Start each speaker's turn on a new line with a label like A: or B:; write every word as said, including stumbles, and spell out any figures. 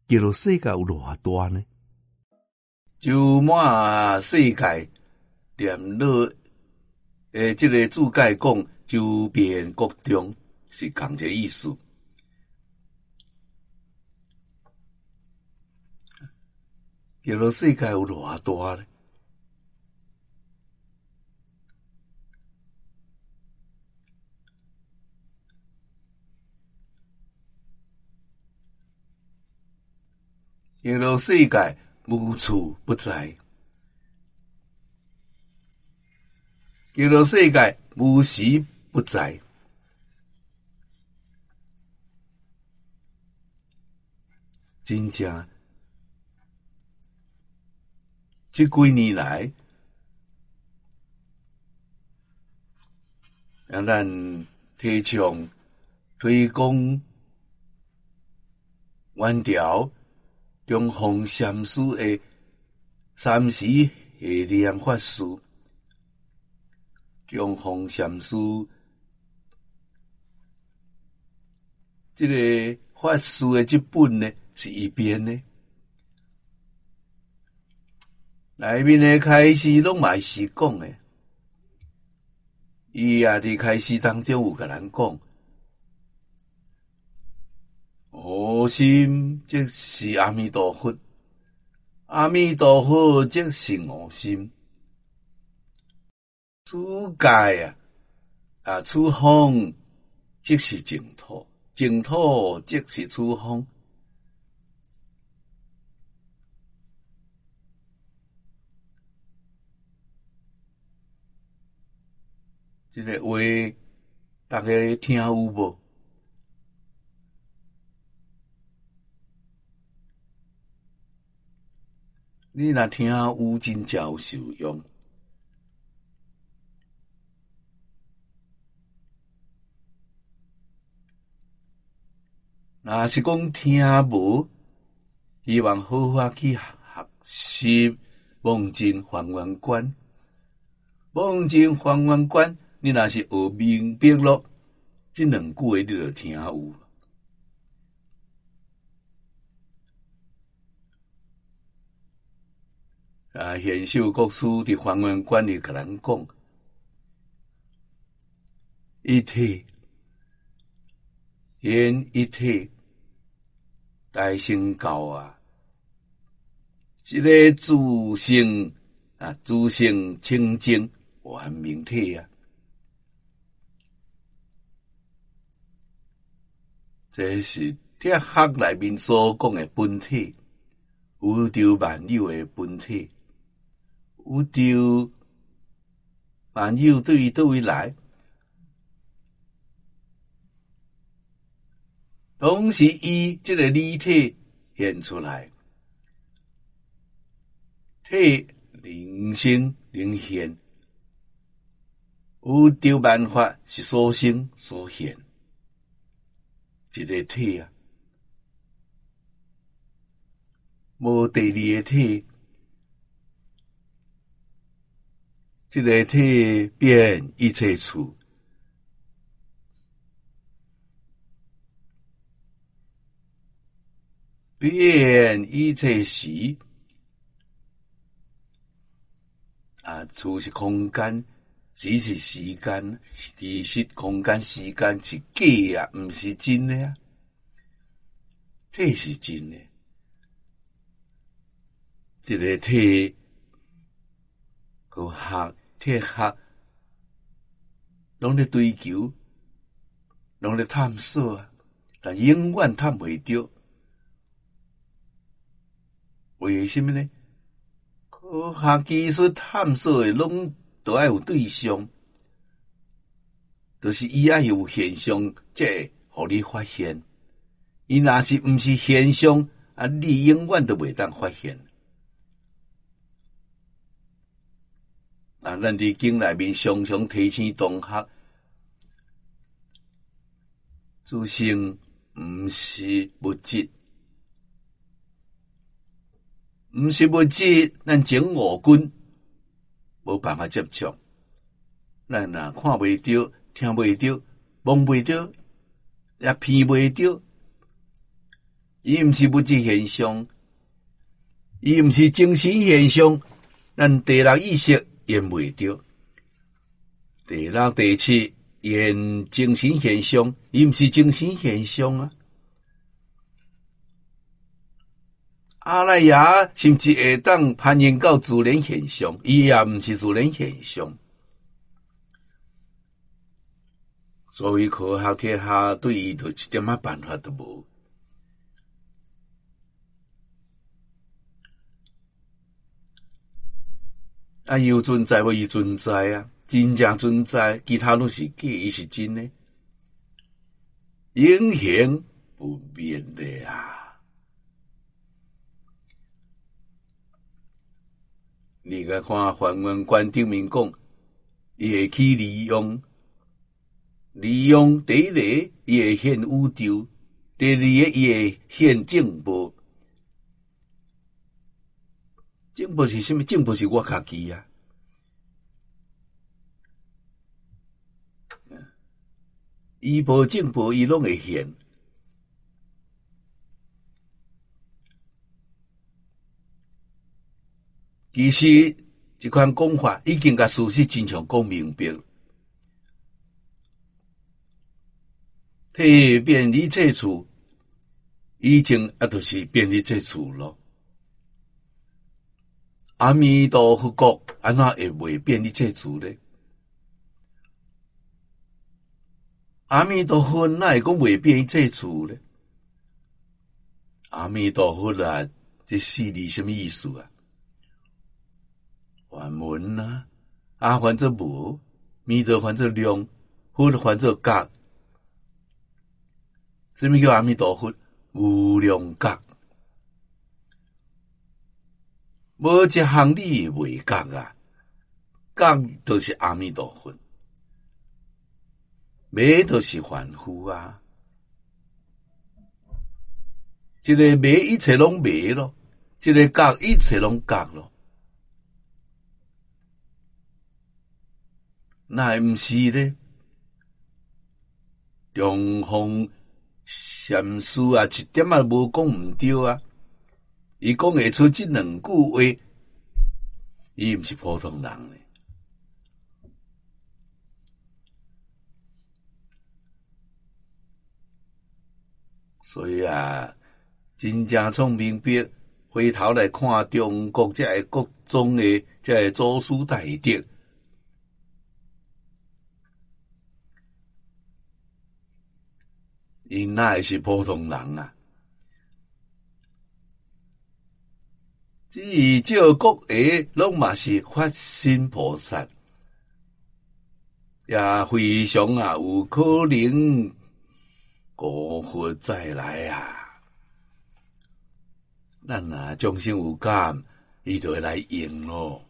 A: 叫做世界有偌大呢？
B: 就满世界念落诶，即个注解讲周边国中是同一个意思。叫做世界有偌大呢？叫做世界无处不在，叫做世界无时不在。真正这几年来，让咱提倡推广原条中弘禅师的三时系念法师，中弘禅师这个法师的这本呢是一边呢，内面的开始拢嘛是讲的，伊也伫开始当中有甲咱讲，核心即是阿弥陀佛，阿弥陀佛即是我心，此界啊啊此方即是净土，净土即是此方。这个话大家听有无？你若听有，真正有受用。若是讲听无，希望好好去学习妄尽还原观，妄尽还原观。你若是学明白咯，这两句话你就听有。啊，显秀国师伫还原观里甲咱讲，一体现一体大乘教啊，这个自性啊，自性清净完明体啊。这是哲学内面所讲的本体，宇宙万有的本体。宇宙万有对于倒位来，拢是以这个理体现出来，体灵性灵现，宇宙万法是所生所现。一个体啊，无第二个体，这个体变一切处，变一切时啊，处是空间。只是时间，其实空间时间是假啊，毋是真的啊。体是真的，这个体，个学体学，拢咧追求，拢咧探索啊，但永远探袂着。为什么呢？科学技术探索的拢。都要有对象，就是伊要有现象，才会互你发现。伊若是毋是现象，啊，你永远都袂当发现。啊，咱伫经内面常常提醒同学，自性毋是物质，毋是物质，咱整五根。无办法接触，咱若看袂着、听袂着、摸袂着，也闻袂着， 伊毋是物质现象，伊毋是精神现象，咱第六意识验袂着。第六、第七验精神现象，伊毋是精神现象啊。阿赖耶甚至会当攀援到自然现象，伊也毋是自然现象。所以科学科学对伊就一点仔办法都无。啊，有存在无？伊存在啊，真正存在，其他拢是假，伊是真的，永恒不变的啊！你甲看梵文观顶面讲，伊会去利用，利用第一个，伊会现宇宙；第二个，伊会现正报。正报是什么？正报是我家己啊！伊无正报，伊拢会现。其实这款讲法已经甲事实真相讲明白。体变离这处，以前啊，就是变离这处咯。阿弥陀佛国安怎会袂变离这处呢？阿弥陀佛哪会讲袂变离这处呢？阿弥陀佛啊，这四字什么意思啊？梵文啊，阿还做无，弥陀还做量，佛还做觉。什么叫阿弥陀佛？无量觉。无一项你袂觉啊，觉就是阿弥陀佛，迷就是凡夫啊。一个迷一切拢迷咯，一个觉一切拢觉咯。那毋是呢？中方禅师啊，一点也无讲毋对啊！伊讲会出这两句话，伊毋是普通人呢。所以啊，真正创明白，回头来看中国这个各种的这个祖师大德。因哪会是普通人啊？至少各下拢嘛是发心菩萨，也非常啊有可能古佛再来啊！咱啊众生有感，伊就会来应咯。